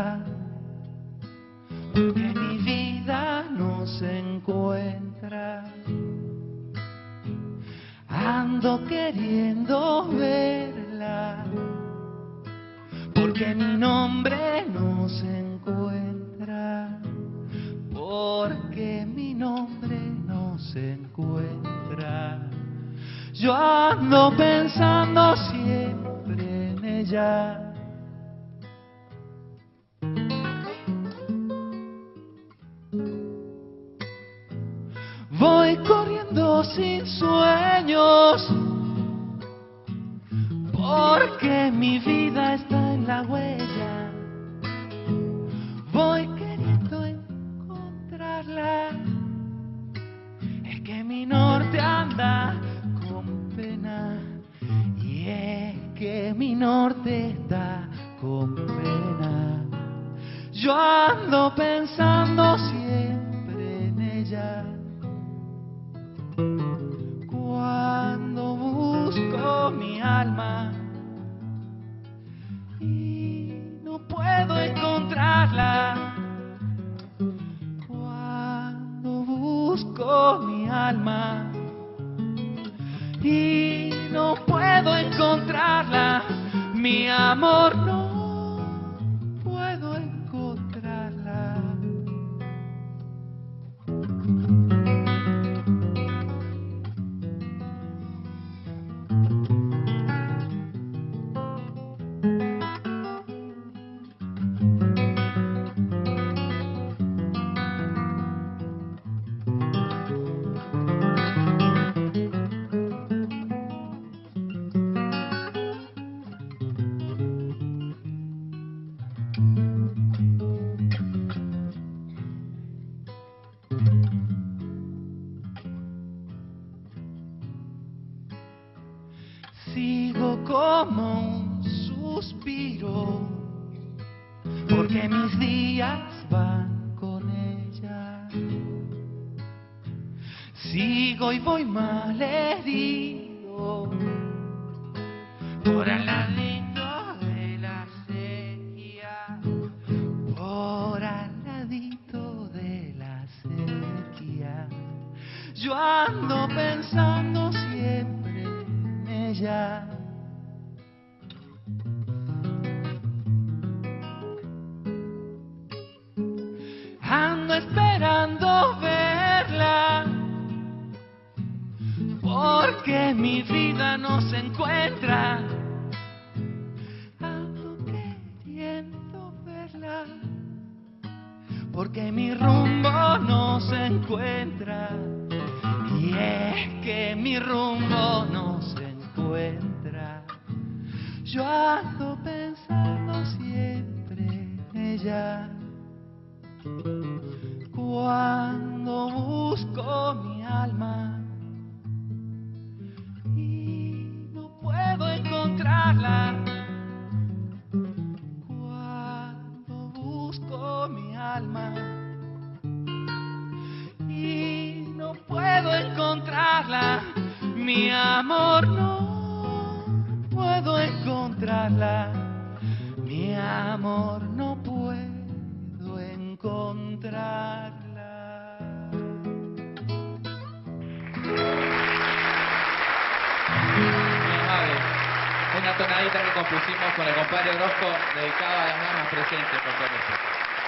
verla, porque mi vida no se encuentra. Ando queriendo verla, porque mi nombre no se encuentra, porque mi nombre no se encuentra. Yo ando pensando siempre en ella. Voy corriendo sin sueños, porque mi vida está en la huella. Voy queriendo encontrarla, es que mi norte anda con pena, y es que mi norte está con pena. Yo ando pensando siempre en ella. Cuando busco mi alma y no puedo encontrarla, cuando busco mi alma y no puedo encontrarla, mi amor, no puedo encontrarla. Sigo como un suspiro, porque mis días van con ella. Sigo y voy malherido por al ladito de la sequía, por al ladito de la sequía. Yo ando pensando siempre en ella. Ando esperando verla, porque mi vida no se encuentra. Ando queriendo verla, porque mi rumbo no se encuentra. Y es que mi rumbo no se encuentra. Yo ando pensando siempre en ella. Cuando busco mi alma y no puedo encontrarla, cuando busco mi alma y no puedo encontrarla, mi amor, no puedo encontrarla, mi amor, no puedo encontrarla. Una tonadita que compusimos con el compadre Orozco, dedicada a las damas presentes, por todo esto.